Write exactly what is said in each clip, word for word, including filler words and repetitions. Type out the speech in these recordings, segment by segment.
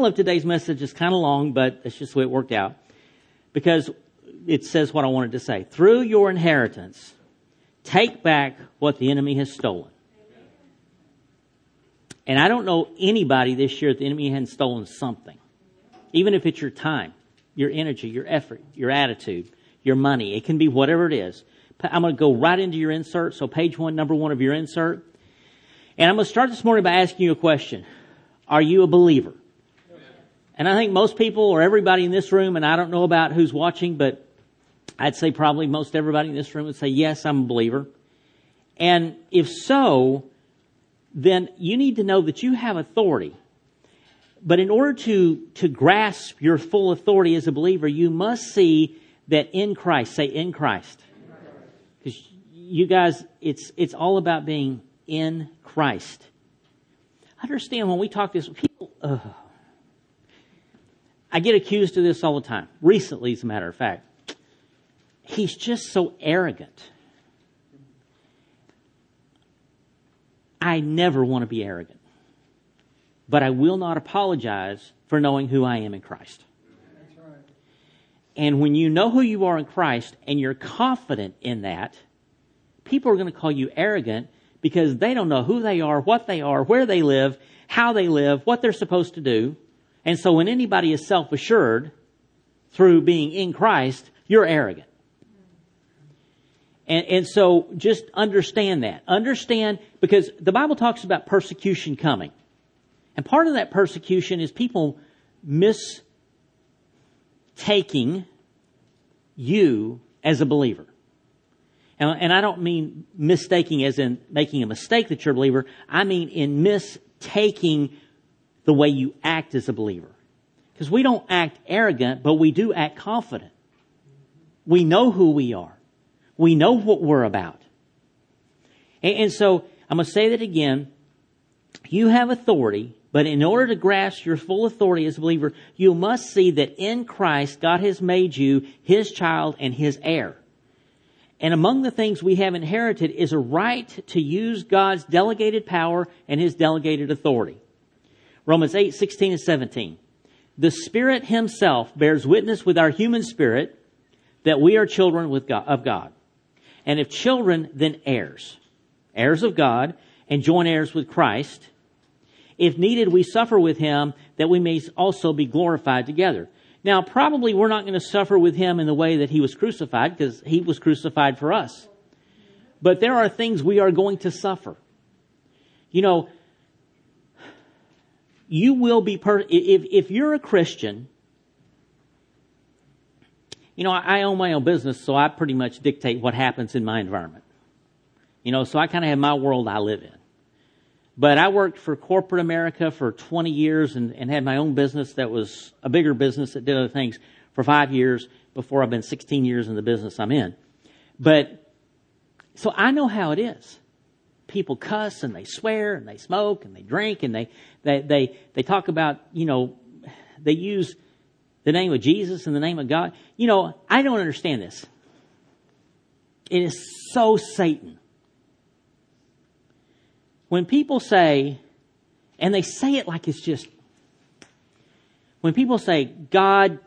of today's message is kind of long, but that's just the way it worked out. Because it says what I wanted to say. Through your inheritance, take back what the enemy has stolen. And I don't know anybody this year that the enemy hasn't stolen something. Even if it's your time, your energy, your effort, your attitude, your money. It can be whatever it is. I'm going to go right into your insert. So page one, number one of your insert. And I'm going to start this morning by asking you a question. Are you a believer? And I think most people or everybody in this room, and I don't know about who's watching, but I'd say probably most everybody in this room would say, yes, I'm a believer. And if so, then you need to know that you have authority. But in order to, to grasp your full authority as a believer, you must see that in Christ, say in Christ. Because you guys, it's it's all about being in Christ. Understand when we talk this, people, uh, I get accused of this all the time. Recently, as a matter of fact. He's just so arrogant. I never want to be arrogant. But I will not apologize for knowing who I am in Christ. That's right. And when you know who you are in Christ and you're confident in that, people are going to call you arrogant because they don't know who they are, what they are, where they live, how they live, what they're supposed to do. And so when anybody is self-assured through being in Christ, you're arrogant. And, and so just understand that. Understand, because the Bible talks about persecution coming. And part of that persecution is people mistaking you as a believer. And, and I don't mean mistaking as in making a mistake that you're a believer. I mean in mistaking the way you act as a believer. Because we don't act arrogant, but we do act confident. We know who we are. We know what we're about. And, and so I'm going to say that again. You have authority, but in order to grasp your full authority as a believer, you must see that in Christ, God has made you His child and His heir. And among the things we have inherited is a right to use God's delegated power and His delegated authority. Romans eight, sixteen and seventeen. The Spirit Himself bears witness with our human spirit that we are children with God, of God. And if children, then heirs. Heirs of God and joint heirs with Christ. If needed, we suffer with Him that we may also be glorified together. Now, probably we're not going to suffer with Him in the way that He was crucified because He was crucified for us. But there are things we are going to suffer. You know, you will be, per- if, if you're a Christian, you know, I own my own business, so I pretty much dictate what happens in my environment. You know, so I kind of have my world I live in. But I worked for corporate America for twenty years and, and had my own business that was a bigger business that did other things for five years before I've been sixteen years in the business I'm in. But, so I know how it is. People cuss and they swear and they smoke and they drink and they, they, they, they talk about, you know, they use the name of Jesus and the name of God. You know, I don't understand this. It is so Satan. When people say, and they say it like it's just, when people say, God,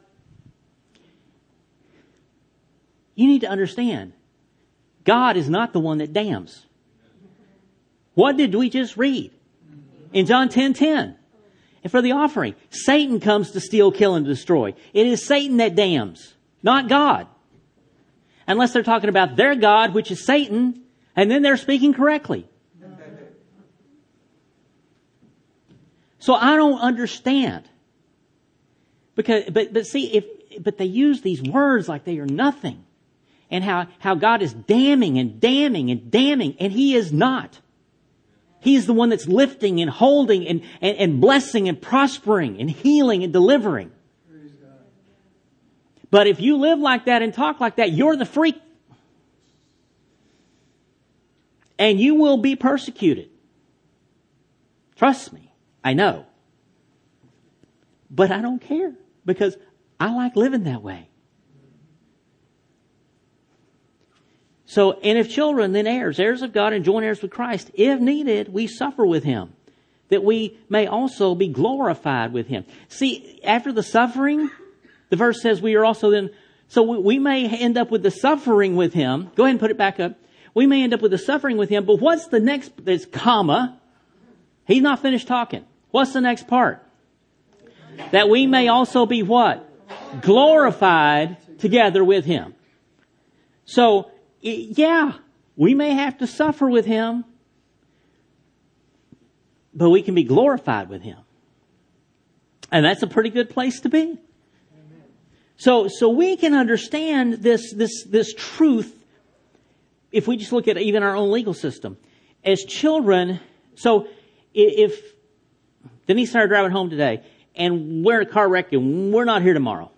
you need to understand, God is not the one that damns. What did we just read? In John ten ten. And for the offering, Satan comes to steal, kill, and destroy. It is Satan that damns, not God. Unless they're talking about their God, which is Satan, and then they're speaking correctly. So I don't understand. Because, but, but see, if, but they use these words like they are nothing. And how, how God is damning and damning and damning, and He is not. He is the one that's lifting and holding and, and, and blessing and prospering and healing and delivering. But if you live like that and talk like that, you're the freak. And you will be persecuted. Trust me, I know. But I don't care because I like living that way. So, and if children, then heirs, heirs of God and joint heirs with Christ. If needed, we suffer with Him that we may also be glorified with him. See, after the suffering, the verse says we are also then, so we, we may end up with the suffering with him. Go ahead and put it back up. We may end up with the suffering with him, but what's the next, there's comma. He's not finished talking. What's the next part? That we may also be what? Glorified together with him. So, yeah, we may have to suffer with him, but we can be glorified with him. And that's a pretty good place to be. So, so we can understand this, this, this truth if we just look at even our own legal system. As children, so if Denise and I are driving home today and we're in a car wreck and we're not here tomorrow,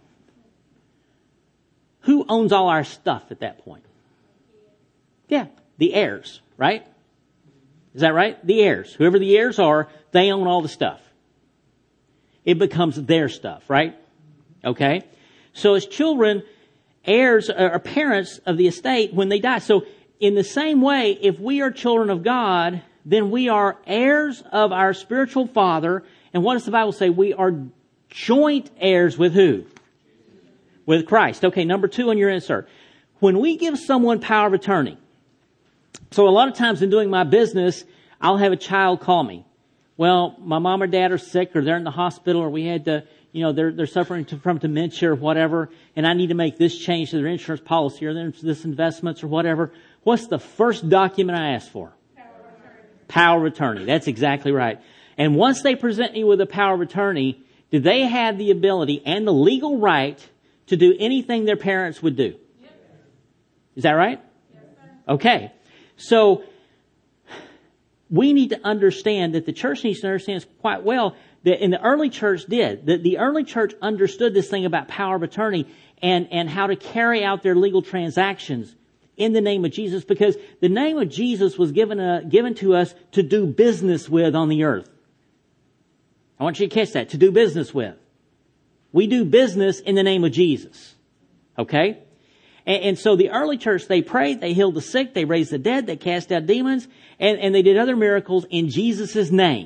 who owns all our stuff at that point? Yeah, the heirs, right? Is that right? The heirs. Whoever the heirs are, they own all the stuff. It becomes their stuff, right? Okay? So as children, heirs are parents of the estate when they die. So in the same way, if we are children of God, then we are heirs of our spiritual Father. And what does the Bible say? We are joint heirs with who? With Christ. Okay, number two on your insert. When we give someone power of attorney, so a lot of times in doing my business, I'll have a child call me. Well, my mom or dad are sick, or they're in the hospital, or we had to, you know, they're, they're suffering from dementia or whatever, and I need to make this change to their insurance policy or this investments or whatever. What's the first document I ask for? Power of attorney. Power of attorney. That's exactly right. And once they present me with a power of attorney, do they have the ability and the legal right to do anything their parents would do? Yep. Is that right? Yes, sir. Okay. So we need to understand that the church needs to understand quite well that in the early church did. That the early church understood this thing about power of attorney and, and how to carry out their legal transactions in the name of Jesus, because the name of Jesus was given uh, given to us to do business with on the earth. I want you to catch that. To do business with. We do business in the name of Jesus. Okay? And, and so the early church, they prayed, they healed the sick, they raised the dead, they cast out demons, and, and they did other miracles in Jesus' name.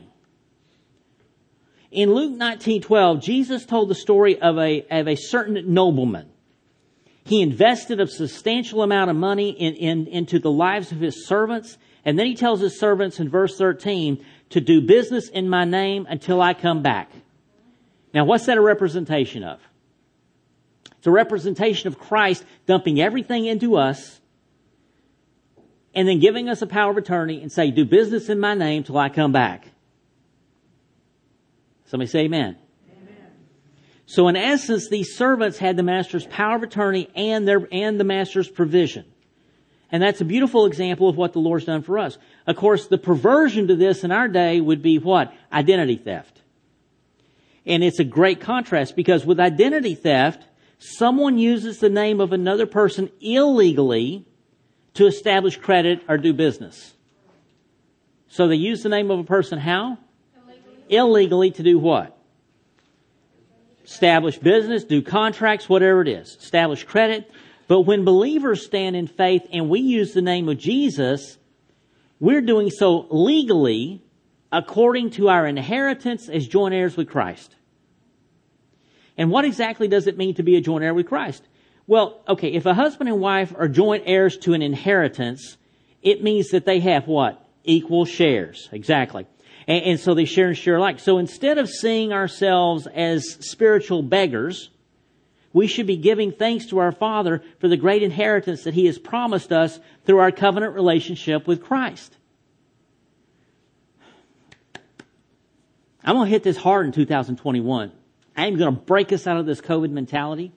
In Luke nineteen twelve, Jesus told the story of a, of a certain nobleman. He invested a substantial amount of money in, in, into the lives of his servants. And then he tells his servants in verse thirteen to do business in my name until I come back. Now, what's that a representation of? It's a representation of Christ dumping everything into us and then giving us a power of attorney and say, do business in my name till I come back. Somebody say amen. So in essence, these servants had the master's power of attorney and their and the master's provision. And that's a beautiful example of what the Lord's done for us. Of course, the perversion to this in our day would be what? Identity theft. And it's a great contrast because with identity theft, someone uses the name of another person illegally to establish credit or do business. So they use the name of a person how? Illegally. Illegally to do what? Establish business, do contracts, whatever it is. Establish credit. But when believers stand in faith and we use the name of Jesus, we're doing so legally according to our inheritance as joint heirs with Christ. And what exactly does it mean to be a joint heir with Christ? Well, okay, if a husband and wife are joint heirs to an inheritance, it means that they have what? Equal shares. Exactly. And, and so they share and share alike. So instead of seeing ourselves as spiritual beggars, we should be giving thanks to our Father for the great inheritance that He has promised us through our covenant relationship with Christ. I'm going to hit this hard in two thousand twenty-one. I am going to break us out of this COVID mentality.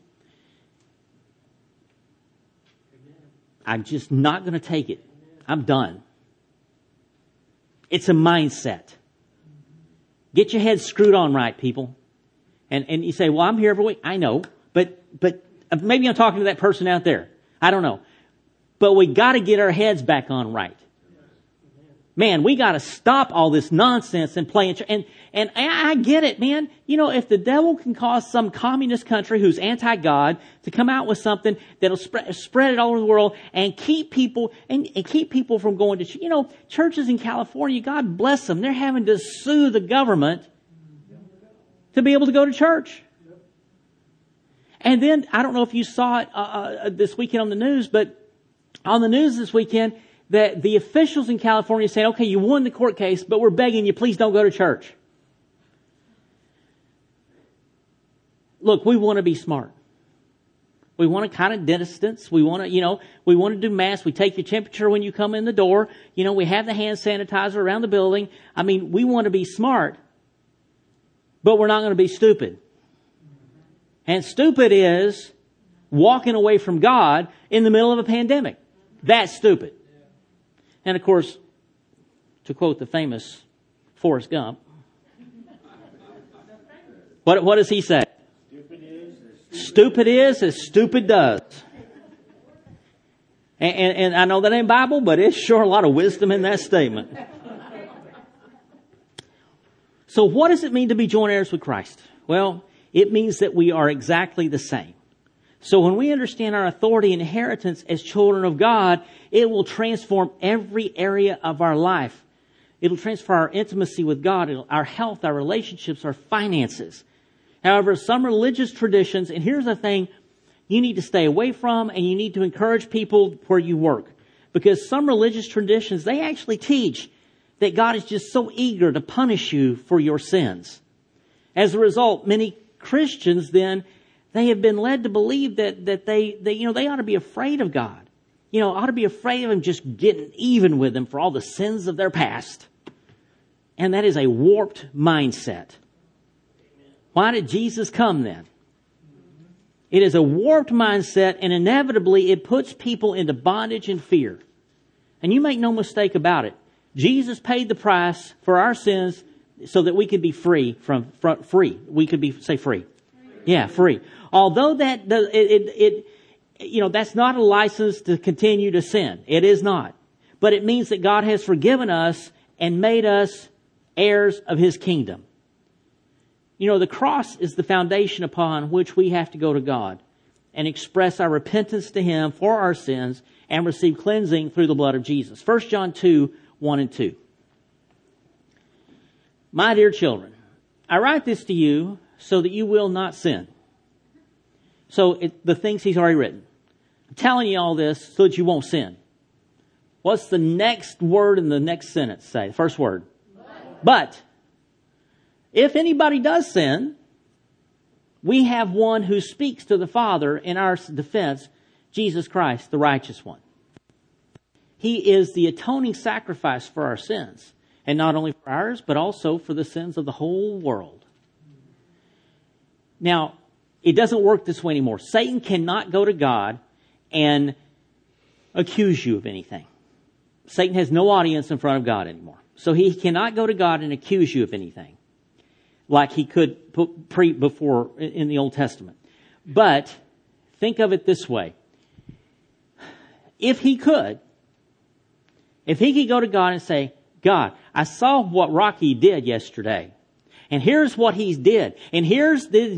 I'm just not going to take it. I'm done. It's a mindset. Get your head screwed on right, people. And and you say, well, I'm here every week. I know. But but maybe I'm talking to that person out there. I don't know. But we got to get our heads back on right. Man, we got to stop all this nonsense and play. And, and I get it, man. You know, if the devil can cause some communist country who's anti-God to come out with something that'll spread, spread it all over the world and keep people, and, and keep people from going to, you know, churches in California, God bless them. They're having to sue the government to be able to go to church. And then, I don't know if you saw it uh, uh, this weekend on the news, but on the news this weekend, that the officials in California saying, okay, you won the court case, but we're begging you, please don't go to church. Look, we want to be smart. We want to kind of distance. We want to, you know, we want to do masks. We take your temperature when you come in the door. You know, we have the hand sanitizer around the building. I mean, we want to be smart, but we're not going to be stupid. And stupid is walking away from God in the middle of a pandemic. That's stupid. And of course, to quote the famous Forrest Gump, what, what does he say? Stupid is as stupid, is as stupid does. And, and, and I know that ain't Bible, but it's sure a lot of wisdom in that statement. So what does it mean to be joint heirs with Christ? Well, it means that we are exactly the same. So when we understand our authority and inheritance as children of God, it will transform every area of our life. It'll transfer our intimacy with God, our health, our relationships, our finances. However, some religious traditions, and here's the thing you need to stay away from, and you need to encourage people where you work. Because some religious traditions, they actually teach that God is just so eager to punish you for your sins. As a result, many Christians then, they have been led to believe that, that they, they, you know, they ought to be afraid of God. You know, ought to be afraid of Him just getting even with them for all the sins of their past. And that is a warped mindset. Why did Jesus come then? It is a warped mindset, and inevitably it puts people into bondage and fear. And you make no mistake about it. Jesus paid the price for our sins so that we could be free from, from free. We could be, say free. Yeah, free. Although that does, it, it, it, you know, that's not a license to continue to sin. It is not. But it means that God has forgiven us and made us heirs of His kingdom. You know, the cross is the foundation upon which we have to go to God and express our repentance to Him for our sins and receive cleansing through the blood of Jesus. First John two, one and two. My dear children, I write this to you so that you will not sin. So it, the things he's already written. I'm telling you all this so that you won't sin. What's the next word in the next sentence say? The first word. But. But. If anybody does sin, we have one who speaks to the Father in our defense, Jesus Christ, the righteous one. He is the atoning sacrifice for our sins. And not only for ours, but also for the sins of the whole world. Now, it doesn't work this way anymore. Satan cannot go to God and accuse you of anything. Satan has no audience in front of God anymore. So he cannot go to God and accuse you of anything like he could pre before in the Old Testament. But think of it this way. If he could, if he could go to God and say, God, I saw what Rocky did yesterday. And here's what he did. And here's the...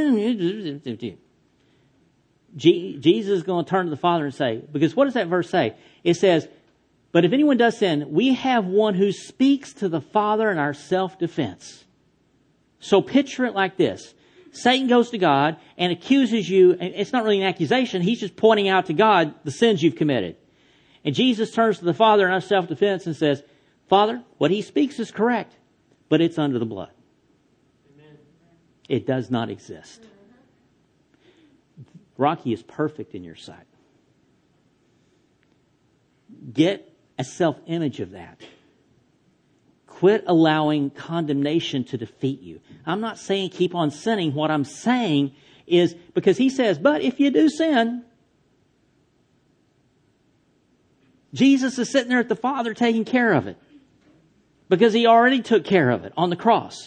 Jesus is going to turn to the Father and say, because what does that verse say? It says, but if anyone does sin, we have one who speaks to the Father in our self-defense. So picture it like this. Satan goes to God and accuses you. It's not really an accusation. He's just pointing out to God the sins you've committed. And Jesus turns to the Father in our self-defense and says, Father, what he speaks is correct, but it's under the blood. Amen. It does not exist. Rocky is perfect in your sight. Get a self-image of that. Quit allowing condemnation to defeat you. I'm not saying keep on sinning. What I'm saying is, because he says, but if you do sin, Jesus is sitting there at the Father taking care of it. Because he already took care of it on the cross.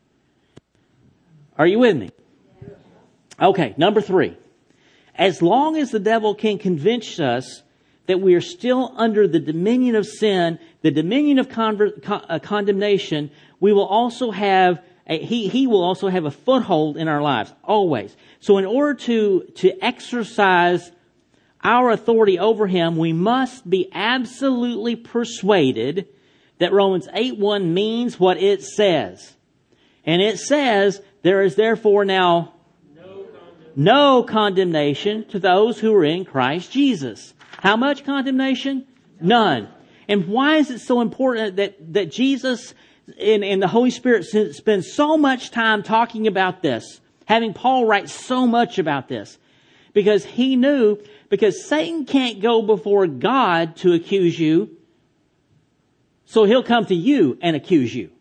Are you with me? Okay, number three. As long as the devil can convince us that we are still under the dominion of sin, the dominion of conver- con- uh, condemnation, we will also have a, he, he will also have a foothold in our lives, always. So in order to, to exercise our authority over him, we must be absolutely persuaded that Romans eight one means what it says. And it says, there is therefore now no condemnation. no condemnation to those who are in Christ Jesus. How much condemnation? None. And why is it so important that, that Jesus and, and the Holy Spirit spend so much time talking about this? Having Paul write so much about this? Because he knew, because Satan can't go before God to accuse you, so he'll come to you and accuse you.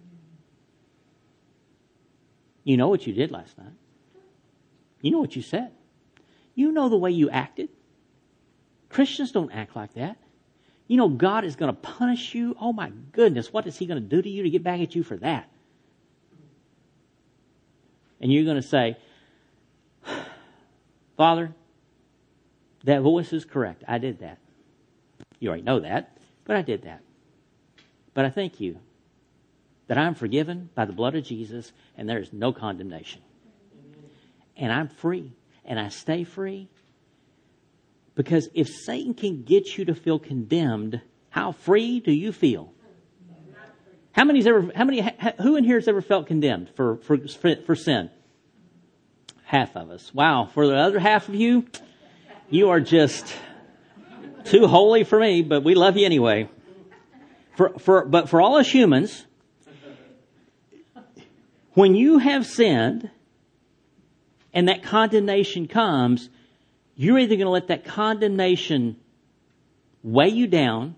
You know what you did last night. You know what you said. You know the way you acted. Christians don't act like that. You know God is going to punish you. Oh my goodness, what is he going to do to you to get back at you for that? And you're going to say, Father, that voice is correct. I did that. You already know that, but I did that. But I thank you that I'm forgiven by the blood of Jesus and there is no condemnation. And I'm free and I stay free. Because if Satan can get you to feel condemned, how free do you feel? How many's ever, how many, who in here has ever felt condemned for, for, for sin? Half of us. Wow. For the other half of you, you are just too holy for me, but we love you anyway. For, for, but for all us humans, when you have sinned and that condemnation comes, you're either going to let that condemnation weigh you down,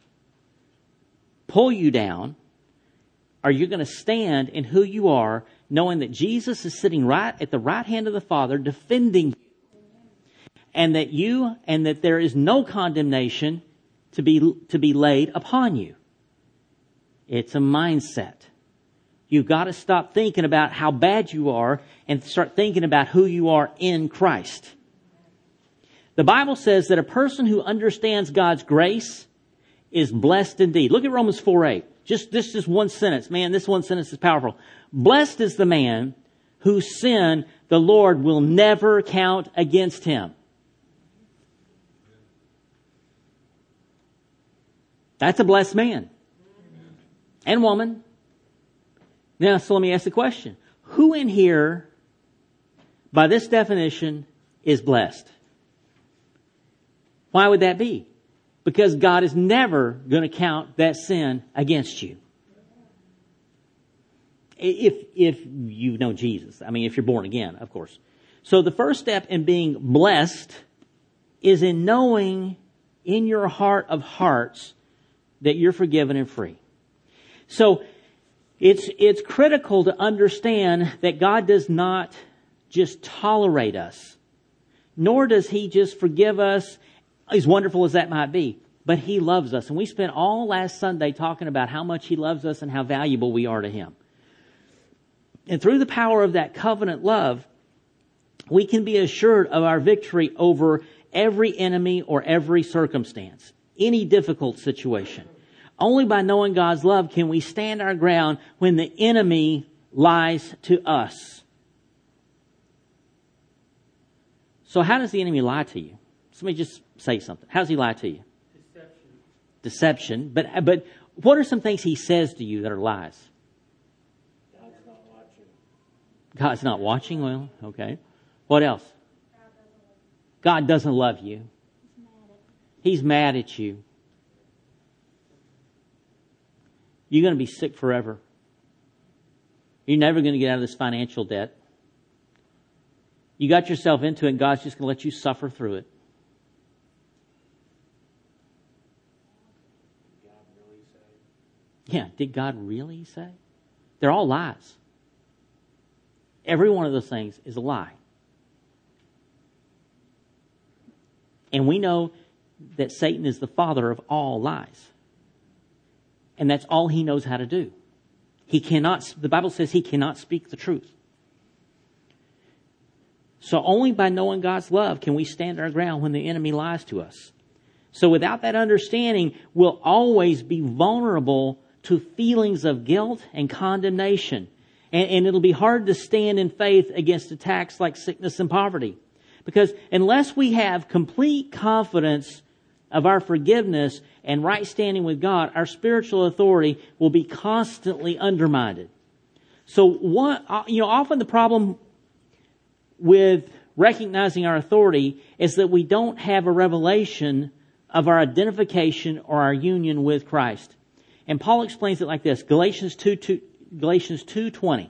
pull you down, or you're going to stand in who you are, knowing that Jesus is sitting right at the right hand of the Father, defending you, and that you and that there is no condemnation to be to be laid upon you. It's a mindset. You've got to stop thinking about how bad you are and start thinking about who you are in Christ. The Bible says that a person who understands God's grace is blessed indeed. Look at Romans four eight. Just this is one sentence. Man, this one sentence is powerful. Blessed is the man whose sin the Lord will never count against him. That's a blessed man and woman. Now, so let me ask the question. Who in here, by this definition, is blessed? Why would that be? Because God is never going to count that sin against you. If, if you know Jesus. I mean, if you're born again, of course. So the first step in being blessed is in knowing in your heart of hearts that you're forgiven and free. So it's, it's critical to understand that God does not just tolerate us, nor does he just forgive us, as wonderful as that might be, but he loves us. And we spent all last Sunday talking about how much he loves us and how valuable we are to him. And through the power of that covenant love, we can be assured of our victory over every enemy or every circumstance, any difficult situation. Only by knowing God's love can we stand our ground when the enemy lies to us. So how does the enemy lie to you? Somebody just say something. How does he lie to you? Deception. Deception. But, but what are some things he says to you that are lies? God's not watching. God's not watching? Well, okay. What else? God doesn't love you. He's mad at you. You're going to be sick forever. You're never going to get out of this financial debt. You got yourself into it and God's just going to let you suffer through it. Did God really say? Yeah, did God really say? They're all lies. Every one of those things is a lie. And we know that Satan is the father of all lies. And that's all he knows how to do. He cannot, the Bible says he cannot speak the truth. So only by knowing God's love can we stand our ground when the enemy lies to us. So without that understanding, we'll always be vulnerable to feelings of guilt and condemnation. And, and it'll be hard to stand in faith against attacks like sickness and poverty. Because unless we have complete confidence of our forgiveness and right standing with God, our spiritual authority will be constantly undermined. So one, you know, often the problem with recognizing our authority is that we don't have a revelation of our identification or our union with Christ. And Paul explains it like this, Galatians two, two, Galatians two twenty.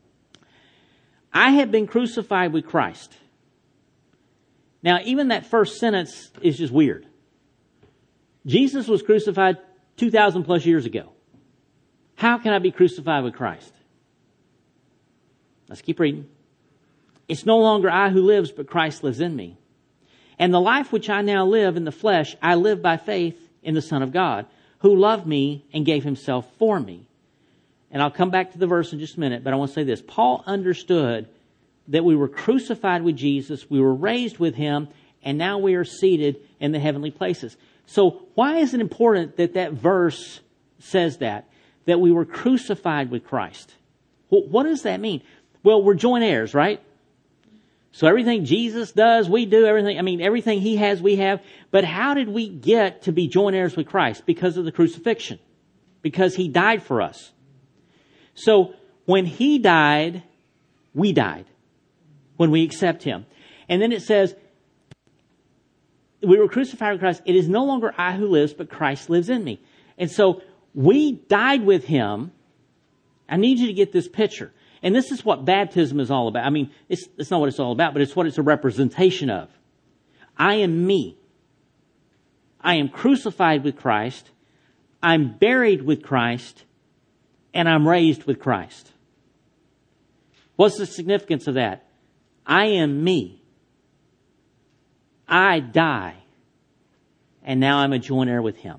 I have been crucified with Christ. Now, even that first sentence is just weird. Jesus was crucified two thousand plus years ago. How can I be crucified with Christ? Let's keep reading. It's no longer I who lives, but Christ lives in me. And the life which I now live in the flesh, I live by faith in the Son of God, who loved me and gave himself for me. And I'll come back to the verse in just a minute, but I want to say this. Paul understood that we were crucified with Jesus, we were raised with him, and now we are seated in the heavenly places. So why is it important that that verse says that? That we were crucified with Christ. Well, what does that mean? Well, we're joint heirs, right? So everything Jesus does, we do. Everything, I mean, everything he has, we have. But how did we get to be joint heirs with Christ? Because of the crucifixion. Because he died for us. So when he died, we died. When we accept him. And then it says, we were crucified with Christ. It is no longer I who lives, but Christ lives in me. And so we died with him. I need you to get this picture. And this is what baptism is all about. I mean, it's, it's not what it's all about, but it's what it's a representation of. I am me. I am crucified with Christ. I'm buried with Christ. And I'm raised with Christ. What's the significance of that? I am me. I die. And now I'm a joint heir with him.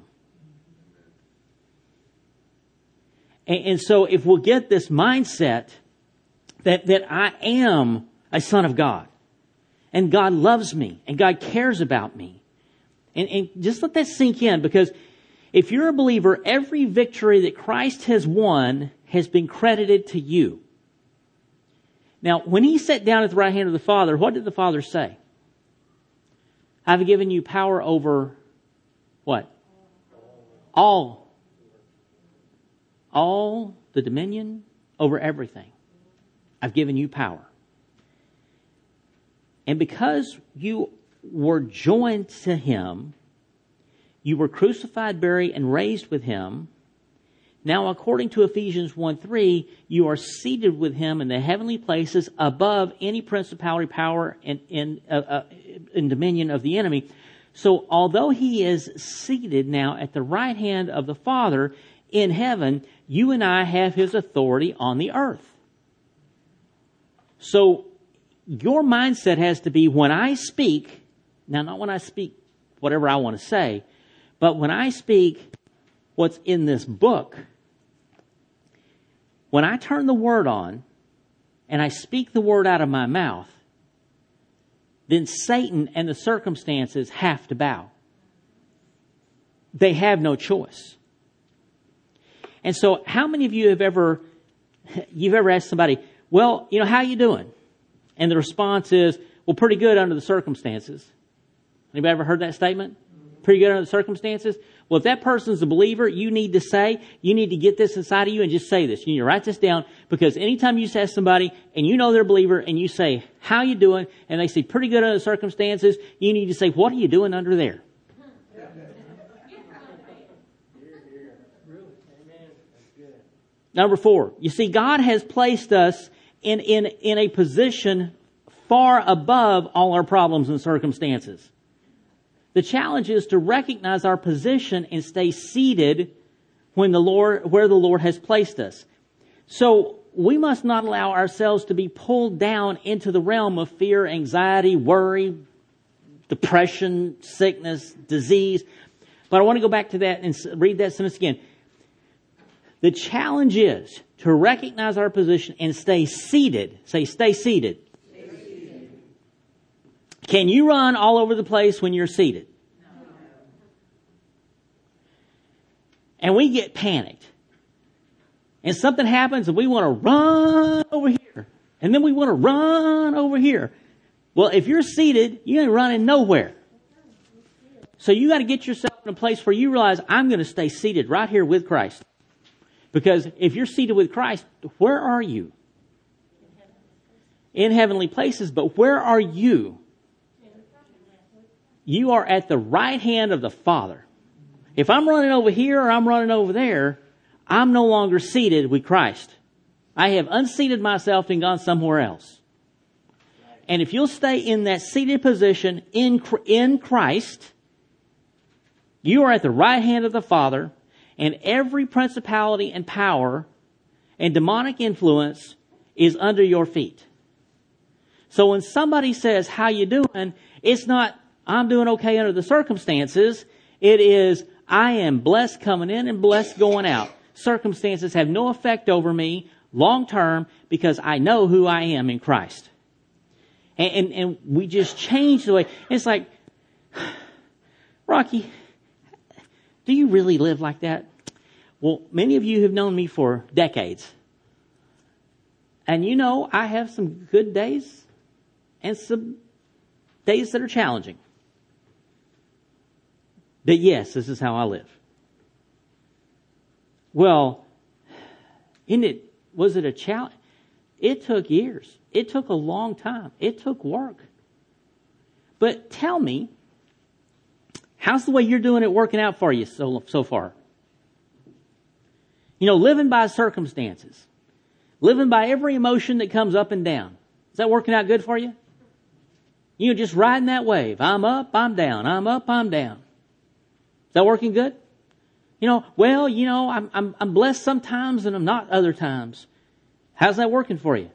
And, and so if we'll get this mindset that, that I am a son of God, and God loves me, and God cares about me, and, and just let that sink in, because if you're a believer, every victory that Christ has won has been credited to you. Now, when he sat down at the right hand of the Father, what did the Father say? I've given you power over what? All. All the dominion over everything. I've given you power. And because you were joined to him, you were crucified, buried, and raised with him. Now, according to Ephesians one three, you are seated with him in the heavenly places above any principality, power, and, and, uh, uh, and dominion of the enemy. So, although he is seated now at the right hand of the Father in heaven, you and I have his authority on the earth. So, your mindset has to be when I speak, now not when I speak whatever I want to say, but when I speak what's in this book, when I turn the word on and I speak the word out of my mouth, then Satan and the circumstances have to bow. They have no choice. And so how many of you have ever, you've ever asked somebody, well, you know, how you doing? And the response is, well, pretty good under the circumstances. Anybody ever heard that statement? Pretty good under the circumstances? Well, if that person's a believer, you need to say, you need to get this inside of you and just say this. You need to write this down, because anytime you ask somebody and you know they're a believer and you say, how you doing? And they say, pretty good under the circumstances. You need to say, what are you doing under there? Number four, you see, God has placed us in, in, in a position far above all our problems and circumstances. The challenge is to recognize our position and stay seated when the Lord, where the Lord has placed us. So we must not allow ourselves to be pulled down into the realm of fear, anxiety, worry, depression, sickness, disease. But I want to go back to that and read that sentence again. The challenge is to recognize our position and stay seated. Say, stay seated. Stay seated. Can you run all over the place when you're seated? No. and we get panicked. And something happens and we want to run over here. And then we want to run over here. Well, if you're seated, you ain't running nowhere. So you got to get yourself in a place where you realize, I'm going to stay seated right here with Christ. Because if you're seated with Christ, where are you? In heavenly places, but where are you? You are at the right hand of the Father. If I'm running over here or I'm running over there, I'm no longer seated with Christ. I have unseated myself and gone somewhere else. And if you'll stay in that seated position in, in Christ, you are at the right hand of the Father, and every principality and power and demonic influence is under your feet. So when somebody says, how you doing? It's not, I'm doing okay under the circumstances. It is, I am blessed coming in and blessed going out. Circumstances have no effect over me long term because I know who I am in Christ. And, and, and we just change the way. It's like, Rocky, do you really live like that? Well, many of you have known me for decades. And you know, I have some good days and some days that are challenging. But yes, this is how I live. Well, isn't it, was it a challenge? It took years. It took a long time. It took work. But tell me, how's the way you're doing it working out for you so, so far? You know, living by circumstances. Living by every emotion that comes up and down. Is that working out good for you? You know, just riding that wave. I'm up, I'm down. I'm up, I'm down. Is that working good? You know, well, you know, I'm, I'm, I'm blessed sometimes and I'm not other times. How's that working for you?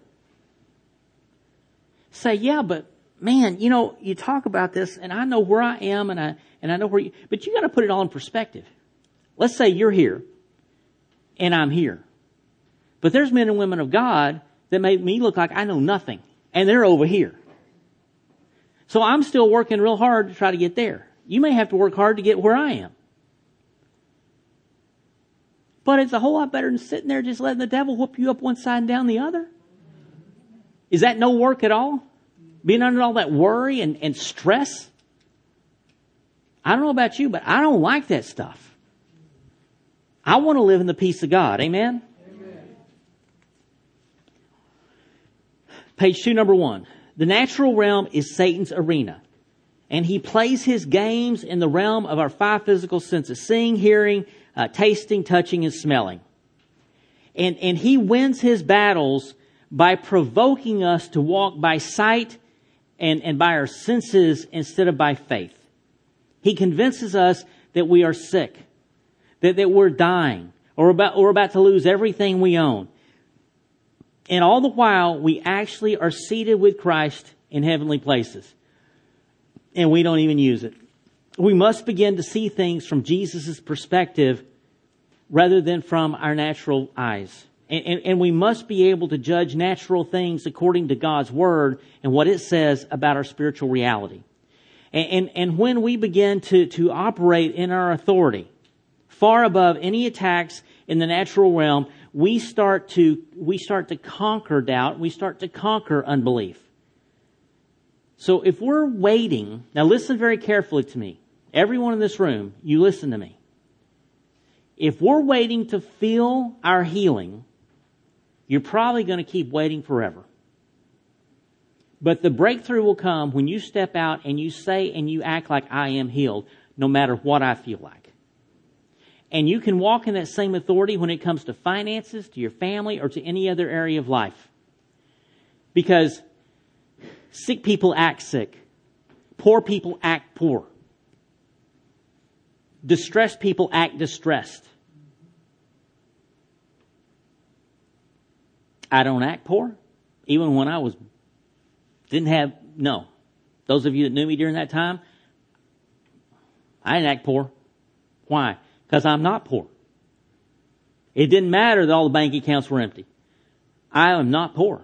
Say, yeah, but man, you know, you talk about this and I know where I am and I, and I know where you, but you got to put it all in perspective. Let's say you're here and I'm here. But there's men and women of God that make me look like I know nothing and they're over here. So I'm still working real hard to try to get there. You may have to work hard to get where I am. But it's a whole lot better than sitting there just letting the devil whoop you up one side and down the other. Is that no work at all? Being under all that worry and, and stress? I don't know about you, but I don't like that stuff. I want to live in the peace of God. Amen? Amen. Page two, number one. The natural realm is Satan's arena. And he plays his games in the realm of our five physical senses. Seeing, hearing, uh, tasting, touching, and smelling. And, and he wins his battles by provoking us to walk by sight and, and by our senses instead of by faith. He convinces us that we are sick, that, that we're dying, or about, we're about to lose everything we own. And all the while, we actually are seated with Christ in heavenly places. And we don't even use it. We must begin to see things from Jesus' perspective rather than from our natural eyes. And, and, and we must be able to judge natural things according to God's Word and what it says about our spiritual reality. And, and, and when we begin to, to operate in our authority, far above any attacks in the natural realm, we start to, we start to conquer doubt. We start to conquer unbelief. So if we're waiting, now listen very carefully to me. Everyone in this room, you listen to me. If we're waiting to feel our healing, you're probably going to keep waiting forever. But the breakthrough will come when you step out and you say and you act like I am healed, no matter what I feel like. And you can walk in that same authority when it comes to finances, to your family, or to any other area of life. Because sick people act sick. Poor people act poor. Distressed people act distressed. I don't act poor. Even when I was, didn't have, no. Those of you that knew me during that time, I didn't act poor. Why? Because I'm not poor. It didn't matter that all the bank accounts were empty. I am not poor.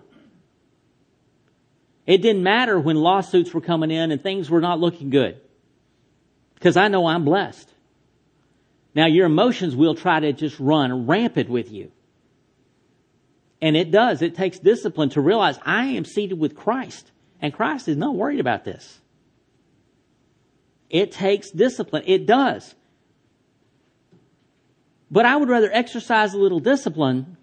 It didn't matter when lawsuits were coming in and things were not looking good. Because I know I'm blessed. Now, your emotions will try to just run rampant with you. And it does. It takes discipline to realize I am seated with Christ. And Christ is not worried about this. It takes discipline. It does. But I would rather exercise a little discipline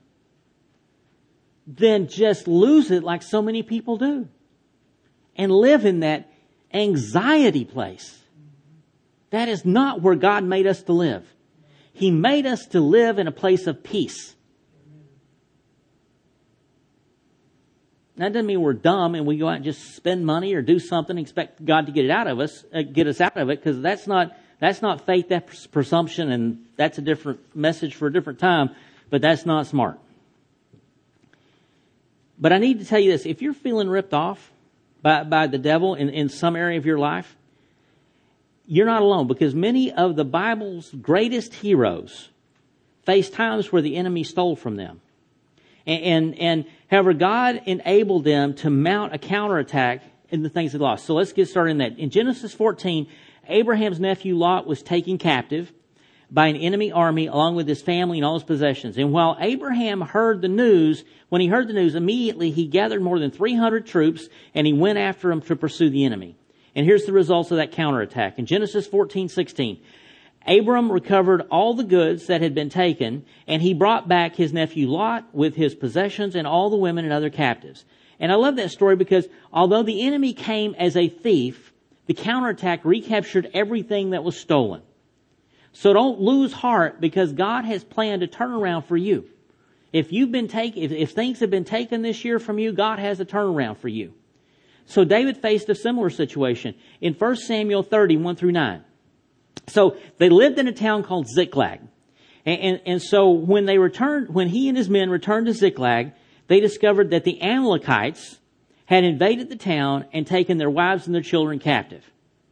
than just lose it like so many people do. And live in that anxiety place. That is not where God made us to live. He made us to live in a place of peace. That doesn't mean we're dumb and we go out and just spend money or do something and expect God to get it out of us, uh, get us out of it, because that's not that's not faith, that's presumption, and that's a different message for a different time, but that's not smart. But I need to tell you this, if you're feeling ripped off by, by the devil in, in some area of your life, you're not alone, because many of the Bible's greatest heroes faced times where the enemy stole from them. And, and, and however, God enabled them to mount a counterattack in the things they lost. So let's get started in that. In Genesis fourteen, Abraham's nephew Lot was taken captive by an enemy army along with his family and all his possessions. And while Abraham heard the news, when he heard the news, immediately he gathered more than three hundred troops and he went after them to pursue the enemy. And here's the results of that counterattack. In Genesis fourteen sixteen, Abram recovered all the goods that had been taken, and he brought back his nephew Lot with his possessions and all the women and other captives. And I love that story because although the enemy came as a thief, the counterattack recaptured everything that was stolen. So don't lose heart, because God has planned a turnaround for you. If you've been taken, if, if things have been taken this year from you, God has a turnaround for you. So David faced a similar situation in First Samuel thirty, one through nine. So they lived in a town called Ziklag. And, and, and so when they returned, when he and his men returned to Ziklag, they discovered that the Amalekites had invaded the town and taken their wives and their children captive.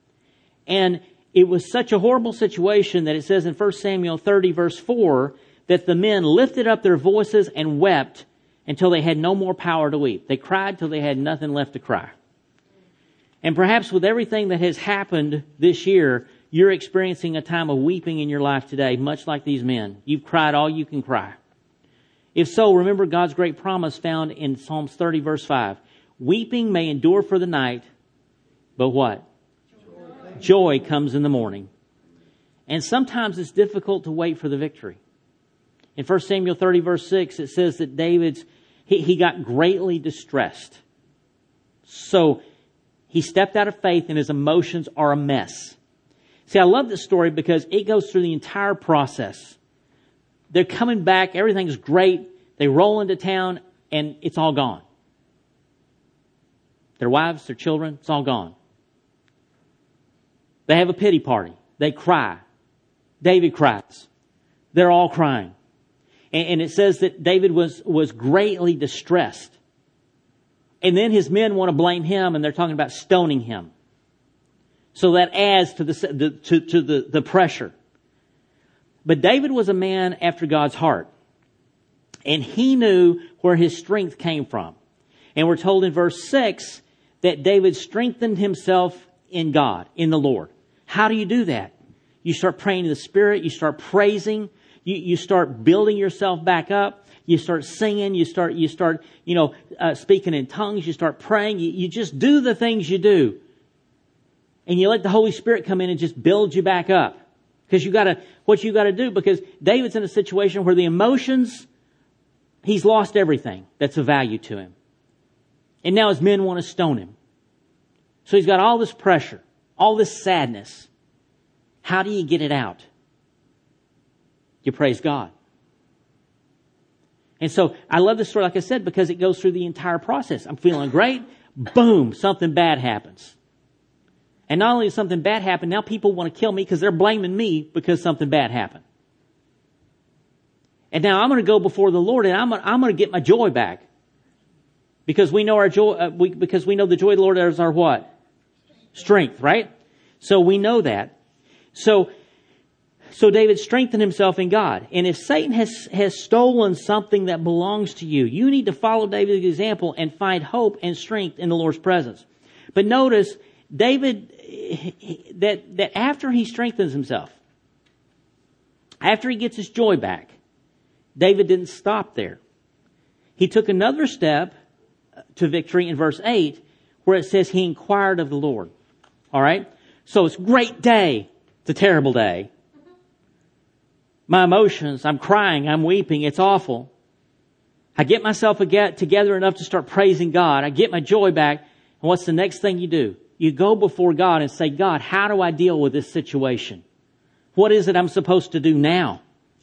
And it was such a horrible situation that it says in First Samuel thirty verse four that the men lifted up their voices and wept until they had no more power to weep. They cried till they had nothing left to cry. And perhaps with everything that has happened this year, you're experiencing a time of weeping in your life today, much like these men. You've cried all you can cry. If so, remember God's great promise found in Psalms thirty verse five. Weeping may endure for the night, but what? Joy, Joy comes in the morning. And sometimes it's difficult to wait for the victory. In First Samuel thirty verse six, it says that David's, he, he got greatly distressed. So he stepped out of faith and his emotions are a mess. See, I love this story because it goes through the entire process. They're coming back. Everything's great. They roll into town and it's all gone. Their wives, their children, it's all gone. They have a pity party. They cry. David cries. They're all crying. And, and it says that David was, was greatly distressed. And then his men want to blame him and they're talking about stoning him. So that adds to the, the to, to the, the pressure. But David was a man after God's heart. And he knew where his strength came from. And we're told in verse six that David strengthened himself in God, in the Lord. How do you do that? You start praying in the Spirit. You start praising. You, you start building yourself back up. You start singing. You start, you start, you know, uh, speaking in tongues. You start praying. You, you just do the things you do. And you let the Holy Spirit come in and just build you back up. Because you gotta, what you gotta do, because David's in a situation where the emotions, he's lost everything that's of value to him. And now his men want to stone him. So he's got all this pressure, all this sadness. How do you get it out? You praise God. And so I love this story, like I said, because it goes through the entire process. I'm feeling great. Boom, something bad happens. And not only does something bad happen, now people want to kill me because they're blaming me because something bad happened. And now I'm going to go before the Lord and I'm going, I'm going to get my joy back. Because we know our joy, uh, we, because we know the joy of the Lord is our what? Strength, right? So we know that. So, so David strengthened himself in God. And if Satan has, has stolen something that belongs to you, you need to follow David's example and find hope and strength in the Lord's presence. But notice, David, that, that after he strengthens himself, After he gets his joy back, David didn't stop there. He took another step to victory in verse eight, where it says he inquired of the Lord. All right? So it's a great day. It's a terrible day. My emotions, I'm crying, I'm weeping, it's awful. I get myself together enough to start praising God. I get my joy back. And what's the next thing you do? You go before God and say, God, how do I deal with this situation? What is it I'm supposed to do now?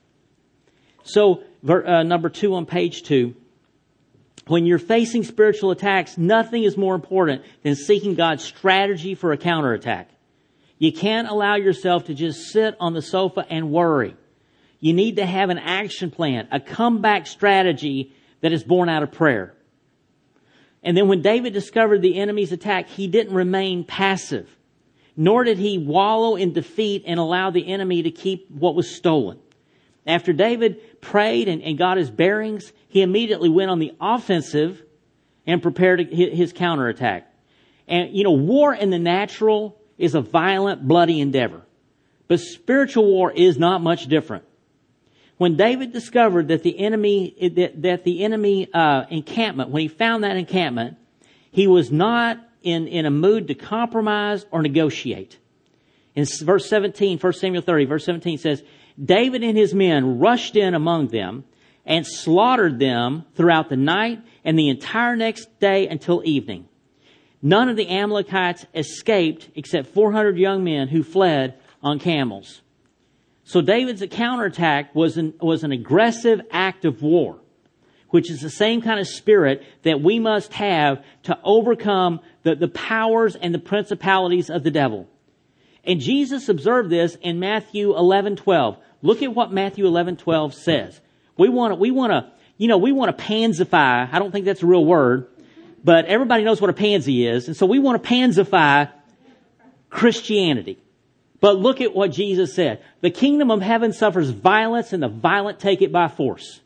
So, uh, number two on page two. When you're facing spiritual attacks, nothing is more important than seeking God's strategy for a counterattack. You can't allow yourself to just sit on the sofa and worry. You need to have an action plan, a comeback strategy that is born out of prayer. And then when David discovered the enemy's attack, he didn't remain passive, nor did he wallow in defeat and allow the enemy to keep what was stolen. After David prayed and, and got his bearings, he immediately went on the offensive and prepared his counterattack. And, you know, war in the natural is a violent, bloody endeavor. But spiritual war is not much different. When David discovered that the enemy, that, that the enemy uh, encampment, when he found that encampment, he was not in, in a mood to compromise or negotiate. In verse seventeen, First Samuel thirty, verse seventeen says, David and his men rushed in among them and slaughtered them throughout the night and the entire next day until evening. None of the Amalekites escaped except four hundred young men who fled on camels. So David's counterattack was an, was an aggressive act of war, which is the same kind of spirit that we must have to overcome the, the powers and the principalities of the devil. And Jesus observed this in Matthew eleven twelve. Look at what Matthew eleven twelve says. We want to, we want to, you know, we want to pansify. I don't think that's a real word, but everybody knows what a pansy is. And so we want to pansify Christianity. But look at what Jesus said. The kingdom of heaven suffers violence and the violent take it by force.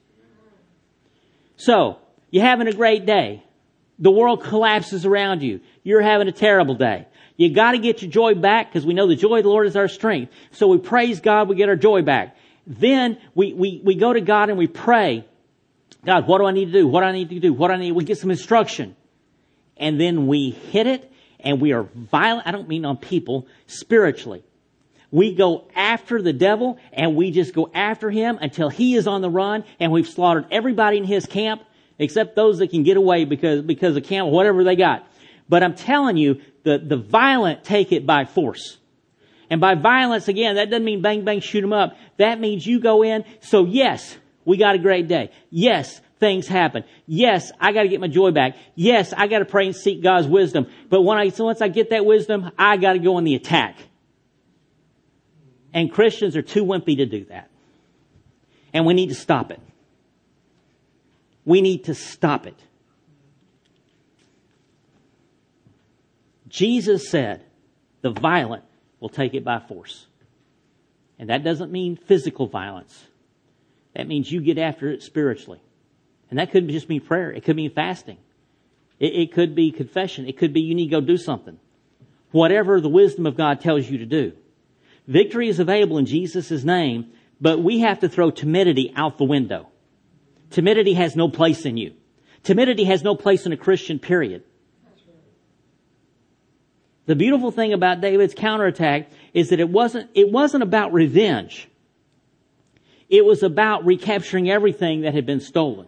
So, you're having a great day. The world collapses around you. You're having a terrible day. You got to get your joy back because we know the joy of the Lord is our strength. So we praise God, we get our joy back. Then we, we, we go to God and we pray. God, what do I need to do? What do I need to do? What do I need? We get some instruction. And then we hit it and we are violent. I don't mean on people, spiritually. We go after the devil and we just go after him until he is on the run, and we've slaughtered everybody in his camp except those that can get away because, because of camp, whatever they got. But I'm telling you, the, the violent take it by force. And by violence, again, that doesn't mean bang, bang, shoot them up. That means you go in. So yes, we got a great day. Yes, things happen. Yes, I got to get my joy back. Yes, I got to pray and seek God's wisdom. But when I, so once I get that wisdom, I got to go on the attack. And Christians are too wimpy to do that. And we need to stop it. We need to stop it. Jesus said, the violent will take it by force. And that doesn't mean physical violence. That means you get after it spiritually. And that could just mean prayer. It could mean fasting. It, it could be confession. It could be you need to go do something. Whatever the wisdom of God tells you to do. Victory is available in Jesus' name, but we have to throw timidity out the window. Timidity has no place in you. Timidity has no place in a Christian, period. The beautiful thing about David's counterattack is that it wasn't, it wasn't about revenge. It was about recapturing everything that had been stolen.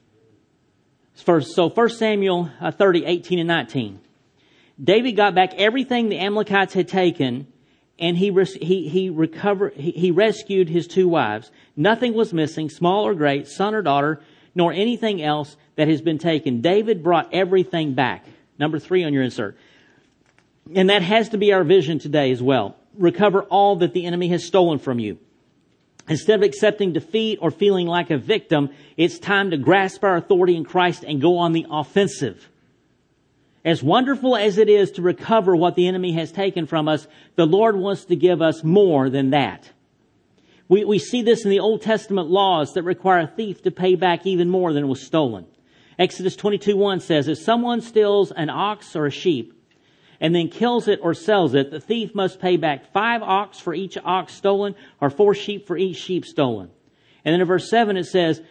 So First Samuel thirty, eighteen and nineteen. David got back everything the Amalekites had taken, and he he he recovered he, he rescued his two wives. Nothing was missing, small or great, son or daughter, nor anything else that has been taken. David brought everything back. Number three on your insert. And that has to be our vision today as well. Recover all that the enemy has stolen from you. Instead of accepting defeat or feeling like a victim, it's time to grasp our authority in Christ and go on the offensive. As wonderful as it is to recover what the enemy has taken from us, the Lord wants to give us more than that. We, we see this in the Old Testament laws that require a thief to pay back even more than was stolen. Exodus twenty-two one says, if someone steals an ox or a sheep, and then kills it or sells it, the thief must pay back five ox for each ox stolen, or four sheep for each sheep stolen. And then in verse seven it says,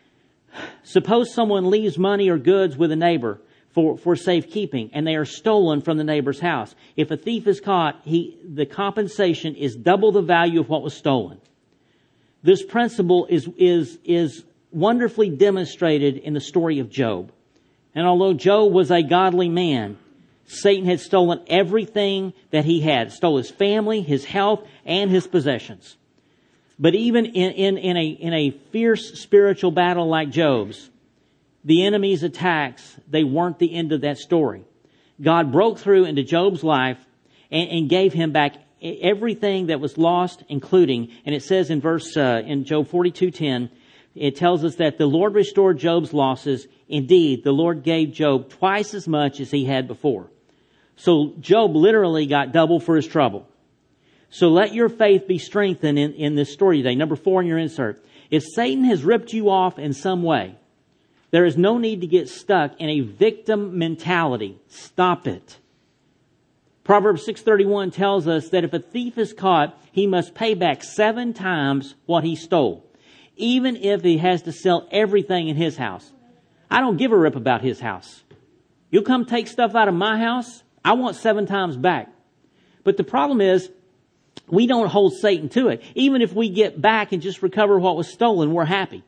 suppose someone leaves money or goods with a neighbor for, for safekeeping, and they are stolen from the neighbor's house. If a thief is caught, he, the compensation is double the value of what was stolen. This principle is, is, is wonderfully demonstrated in the story of Job. And although Job was a godly man, Satan had stolen everything that he had. Stole his family, his health, and his possessions. But even in, in, in, a, in a fierce spiritual battle like Job's, the enemy's attacks, they weren't the end of that story. God broke through into Job's life and, and gave him back everything that was lost, including, and it says in verse, uh, in Job forty-two ten, it tells us that the Lord restored Job's losses. Indeed, the Lord gave Job twice as much as he had before. So Job literally got double for his trouble. So let your faith be strengthened in, in this story today. Number four in your insert. If Satan has ripped you off in some way, there is no need to get stuck in a victim mentality. Stop it. Proverbs six thirty-one tells us that if a thief is caught, he must pay back seven times what he stole, even if he has to sell everything in his house. I don't give a rip about his house. You'll come take stuff out of my house, I want seven times back. But the problem is, we don't hold Satan to it. Even if we get back and just recover what was stolen, we're happy.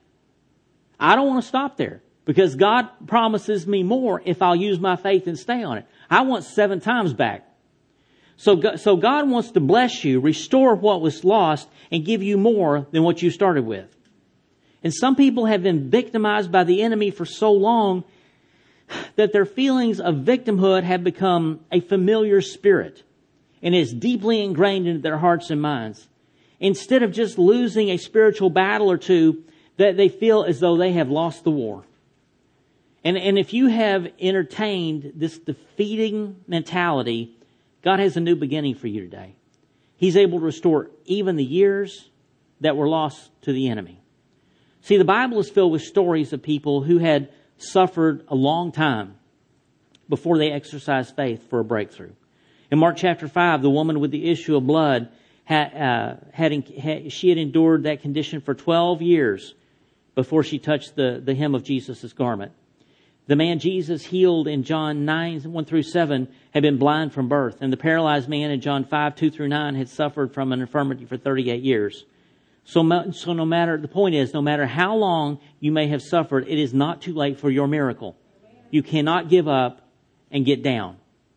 I don't want to stop there, because God promises me more if I'll use my faith and stay on it. I want seven times back. So, so God wants to bless you, restore what was lost, and give you more than what you started with. And some people have been victimized by the enemy for so long that their feelings of victimhood have become a familiar spirit, and it's deeply ingrained into their hearts and minds. Instead of just losing a spiritual battle or two, that they feel as though they have lost the war. And, and if you have entertained this defeating mentality, God has a new beginning for you today. He's able to restore even the years that were lost to the enemy. See, the Bible is filled with stories of people who had suffered a long time before they exercised faith for a breakthrough. In Mark chapter five, the woman with the issue of blood had, uh, had, had she had endured that condition for twelve years before she touched the, the hem of Jesus' garment. The man Jesus healed in John nine, one through seven had been blind from birth, and the paralyzed man in John five, two through nine had suffered from an infirmity for thirty-eight years. So, so no matter, the point is, no matter how long you may have suffered, it is not too late for your miracle. You cannot give up and get down.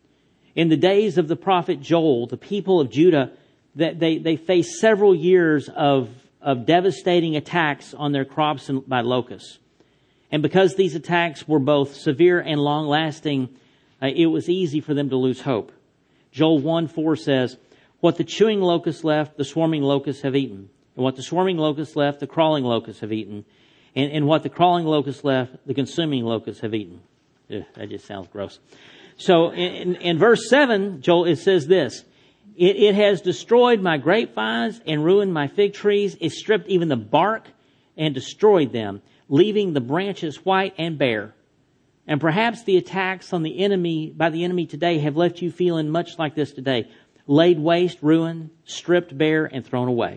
In the days of the prophet Joel, the people of Judah, that they, they faced several years of, of devastating attacks on their crops by locusts. And because these attacks were both severe and long-lasting, uh, it was easy for them to lose hope. Joel one four says, what the chewing locusts left, the swarming locusts have eaten. And what the swarming locusts left, the crawling locusts have eaten. And, and what the crawling locusts left, the consuming locusts have eaten. Ugh, that just sounds gross. So in, in verse seven, Joel, it says this, it, it has destroyed my grapevines and ruined my fig trees. It stripped even the bark and destroyed them, leaving the branches white and bare. And perhaps the attacks on the enemy, by the enemy today, have left you feeling much like this today. Laid waste, ruined, stripped bare, and thrown away.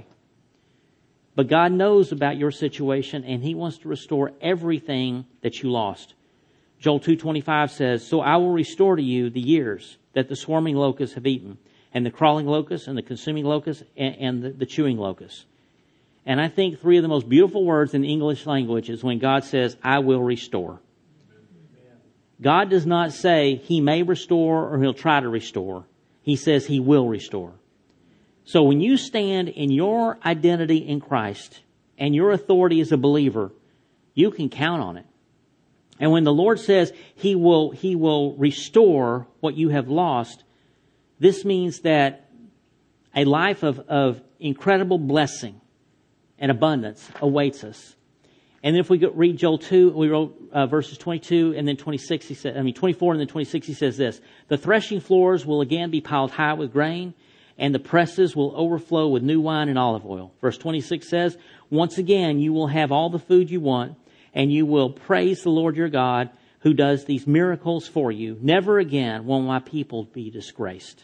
But God knows about your situation, and He wants to restore everything that you lost. Joel two twenty-five says, so I will restore to you the years that the swarming locusts have eaten, and the crawling locusts, and the consuming locusts, and, and the, the chewing locusts. And I think three of the most beautiful words in the English language is when God says, I will restore. Amen. God does not say He may restore or He'll try to restore. He says He will restore. So when you stand in your identity in Christ and your authority as a believer, you can count on it. And when the Lord says He will, He will restore what you have lost, this means that a life of, of incredible blessing and abundance awaits us. And if we go read Joel two, we wrote uh, verses twenty-two and then twenty-six. He said, I mean twenty-four and then twenty-six. He says this: the threshing floors will again be piled high with grain, and the presses will overflow with new wine and olive oil. Verse twenty-six says, once again you will have all the food you want, and you will praise the Lord your God, who does these miracles for you. Never again will my people be disgraced.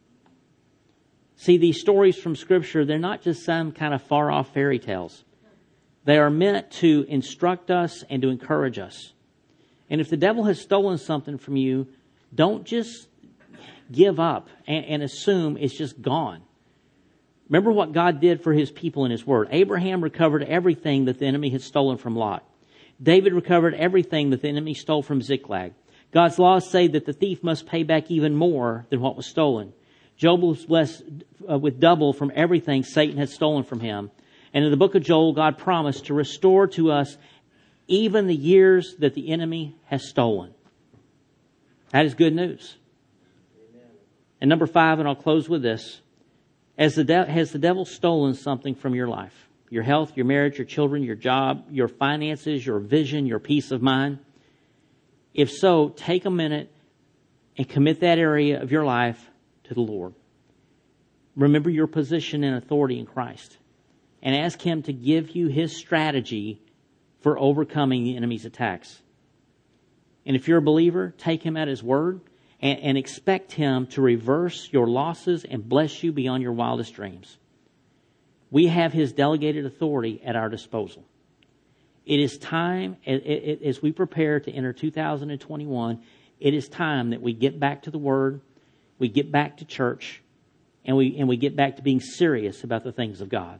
See, these stories from Scripture, they're not just some kind of far-off fairy tales. They are meant to instruct us and to encourage us. And if the devil has stolen something from you, don't just give up and, and assume it's just gone. Remember what God did for His people in His Word. Abraham recovered everything that the enemy had stolen from Lot. David recovered everything that the enemy stole from Ziklag. God's laws say that the thief must pay back even more than what was stolen. Job was blessed uh, with double from everything Satan had stolen from him. And in the book of Joel, God promised to restore to us even the years that the enemy has stolen. That is good news. Amen. And number five, and I'll close with this. As the de- has the devil stolen something from your life? Your health, your marriage, your children, your job, your finances, your vision, your peace of mind? If so, take a minute and commit that area of your life to the Lord. Remember your position and authority in Christ. And ask Him to give you His strategy for overcoming the enemy's attacks. And if you're a believer, take Him at His word and, and expect Him to reverse your losses and bless you beyond your wildest dreams. We have His delegated authority at our disposal. It is time, as we prepare to enter two thousand twenty-one, it is time that we get back to the Word, we get back to church, and we and we get back to being serious about the things of God.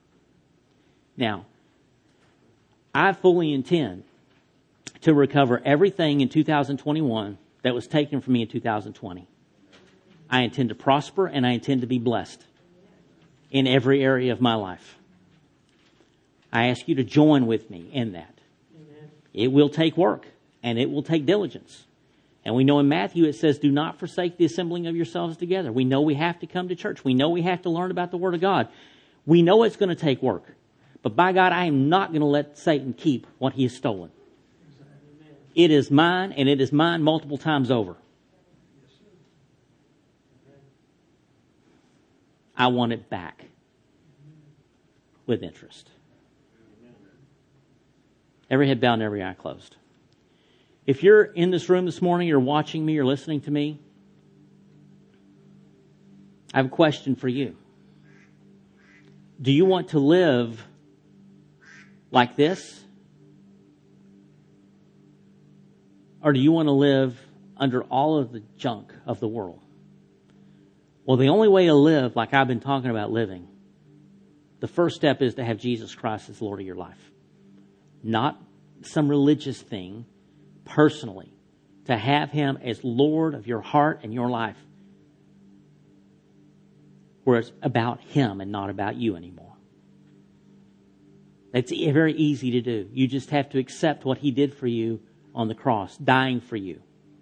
Now, I fully intend to recover everything in two thousand twenty-one that was taken from me in two thousand twenty. I intend to prosper and I intend to be blessed in every area of my life. I ask you to join with me in that. Amen. It will take work and it will take diligence. And we know in Matthew it says, do not forsake the assembling of yourselves together. We know we have to come to church. We know we have to learn about the Word of God. We know it's going to take work. But by God, I am not going to let Satan keep what he has stolen. Amen. It is mine, and it is mine multiple times over. I want it back with interest. Every head bowed and every eye closed. If you're in this room this morning, you're watching me, you're listening to me, I have a question for you. Do you want to live like this? Or do you want to live under all of the junk of the world? Well, the only way to live like I've been talking about living, the first step is to have Jesus Christ as Lord of your life. Not some religious thing, personally. To have Him as Lord of your heart and your life. Where it's about Him and not about you anymore. It's very easy to do. You just have to accept what He did for you on the cross, dying for you.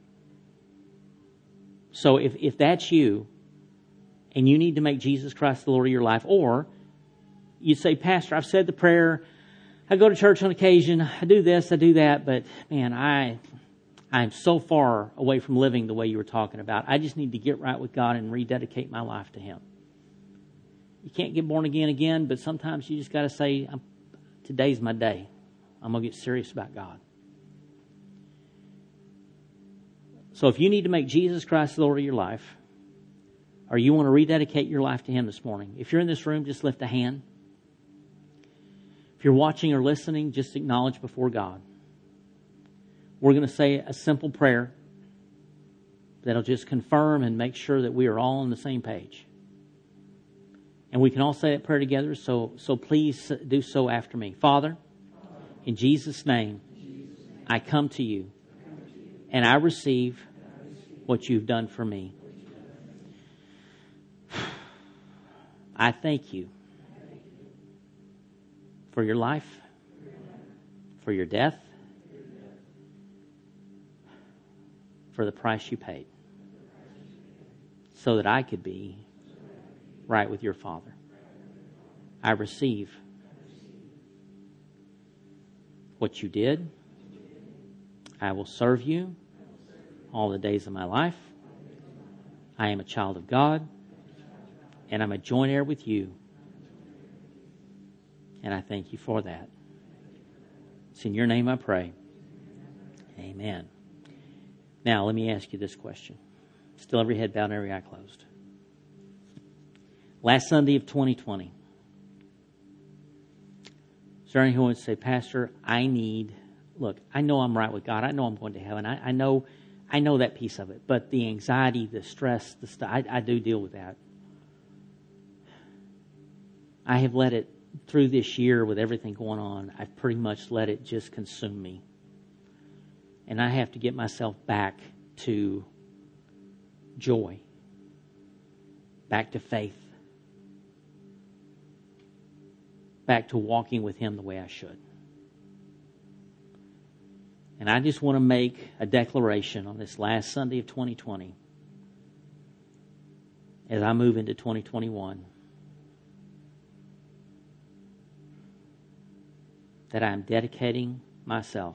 So if, if that's you, and you need to make Jesus Christ the Lord of your life, or you say, Pastor, I've said the prayer, I go to church on occasion, I do this, I do that, but man, I I'm so far away from living the way you were talking about. I just need to get right with God and rededicate my life to Him. You can't get born again again, but sometimes you just got to say, today's my day. I'm going to get serious about God. So if you need to make Jesus Christ the Lord of your life, or you want to rededicate your life to Him this morning, if you're in this room, just lift a hand. If you're watching or listening, just acknowledge before God. We're going to say a simple prayer that'll just confirm and make sure that we are all on the same page. And we can all say that prayer together, so, so please do so after me. Father, in Jesus' name, I come to you and I receive what you've done for me. I thank you for your life, for your death, for the price you paid, so that I could be right with your Father. I receive what you did. I will serve you all the days of my life. I am a child of God, and I'm a joint heir with you. And I thank you for that. It's in your name I pray. Amen. Now, let me ask you this question. Still every head bowed and every eye closed. Last Sunday of twenty twenty. Is there anyone who wants to say, Pastor, I need, look, I know I'm right with God. I know I'm going to heaven. I, I know I know that piece of it. But the anxiety, the stress, the stuff, I, I do deal with that. I have let it, through this year with everything going on, I've pretty much let it just consume me. And I have to get myself back to joy, back to faith, back to walking with Him the way I should. And I just want to make a declaration on this last Sunday of twenty twenty as I move into twenty twenty-one that I am dedicating myself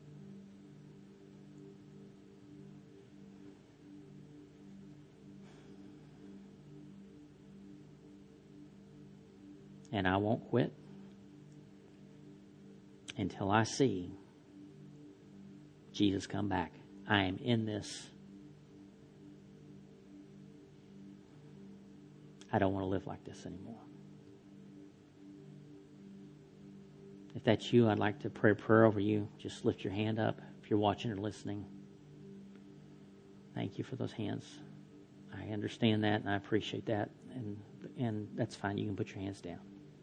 and I won't quit until I see Jesus come back. I am in this. I don't want to live like this anymore. If that's you, I'd like to pray a prayer over you. Just lift your hand up if you're watching or listening. Thank you for those hands. I understand that and I appreciate that. And, and that's fine. You can put your hands down.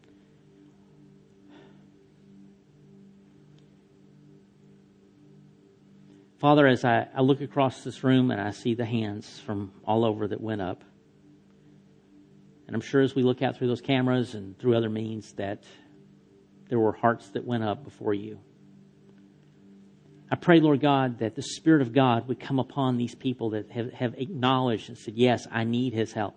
Father, as I, I look across this room and I see the hands from all over that went up, and I'm sure as we look out through those cameras and through other means that there were hearts that went up before you. I pray, Lord God, that the Spirit of God would come upon these people that have, have acknowledged and said, yes, I need His help.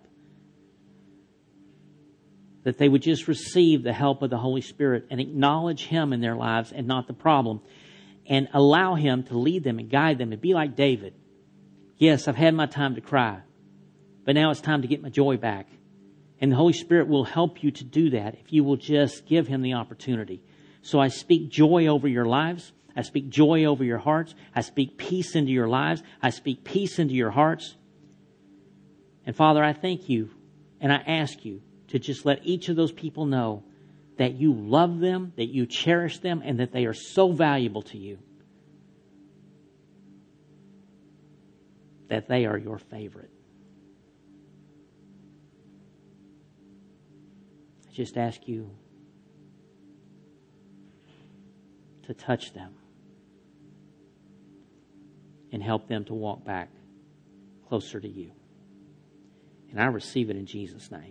That they would just receive the help of the Holy Spirit and acknowledge Him in their lives and not the problem. And allow Him to lead them and guide them and be like David. Yes, I've had my time to cry, but now it's time to get my joy back. And the Holy Spirit will help you to do that if you will just give Him the opportunity. So I speak joy over your lives. I speak joy over your hearts. I speak peace into your lives. I speak peace into your hearts. And Father, I thank you and I ask you to just let each of those people know that you love them, that you cherish them, and that they are so valuable to you. That they are your favorite. I just ask you to touch them and help them to walk back closer to you. And I receive it in Jesus' name.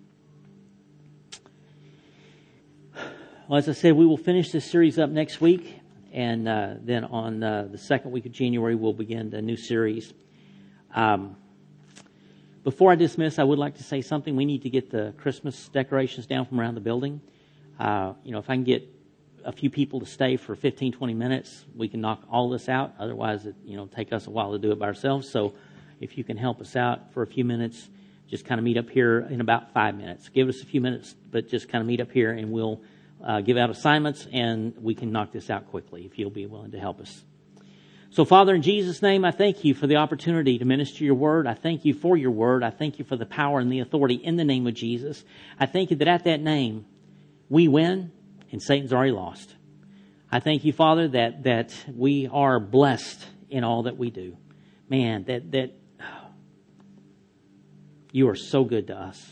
Well, as I said, we will finish this series up next week. And uh, then on uh, the second week of January, we'll begin a new series. Um, before I dismiss, I would like to say something. We need to get the Christmas decorations down from around the building. Uh, you know, if I can get a few people to stay for fifteen, twenty minutes, we can knock all this out. Otherwise, it, you know, take us a while to do it by ourselves. So if you can help us out for a few minutes, just kind of meet up here in about five minutes. Give us a few minutes, but just kind of meet up here and we'll Uh, give out assignments, and we can knock this out quickly if you'll be willing to help us. So, Father, in Jesus' name, I thank you for the opportunity to minister your word. I thank you for your word. I thank you for the power and the authority in the name of Jesus. I thank you that at that name, we win and Satan's already lost. I thank you, Father, that, that we are blessed in all that we do. Man, that, that oh, you are so good to us.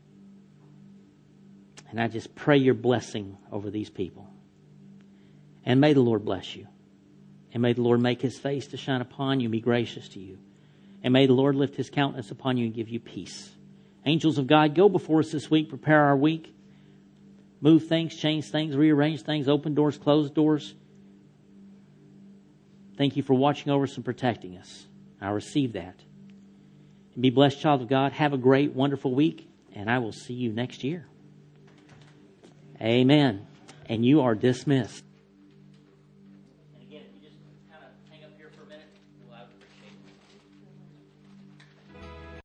And I just pray your blessing over these people. And may the Lord bless you. And may the Lord make His face to shine upon you and be gracious to you. And may the Lord lift His countenance upon you and give you peace. Angels of God, go before us this week. Prepare our week. Move things, change things, rearrange things, open doors, close doors. Thank you for watching over us and protecting us. I receive that. And be blessed, child of God. Have a great, wonderful week. And I will see you next year. Amen. And you are dismissed.